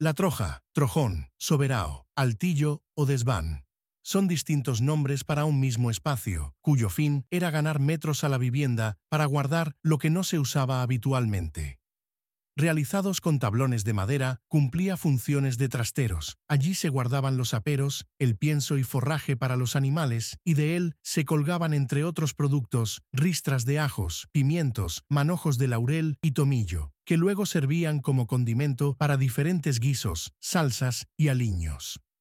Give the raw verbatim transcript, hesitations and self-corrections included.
La troja, trojón, soberao, altillo o desván. Son distintos nombres para un mismo espacio, cuyo fin era ganar metros a la vivienda para guardar lo que no se usaba habitualmente. Realizados con tablones de madera, cumplía funciones de trasteros. Allí se guardaban los aperos, el pienso y forraje para los animales, y de él se colgaban, entre otros productos, ristras de ajos, pimientos, manojos de laurel y tomillo, que luego servían como condimento para diferentes guisos, salsas y aliños.